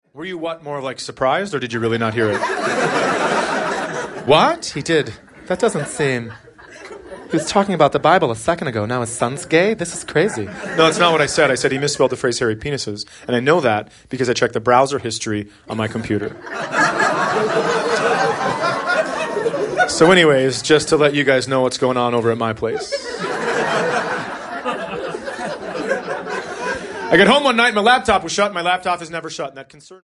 Were you what, more like surprised, or did you really not hear it? What? He did. That doesn't seem... He was talking about the Bible a second ago. Now his son's gay? This is crazy. No, that's not what I said. I said he misspelled the phrase hairy penises. And I know that because I checked the browser history on my computer. So anyways, just to let you guys know what's going on over at my place. I get home one night, my laptop was shut, and my laptop is never shut, and that concerned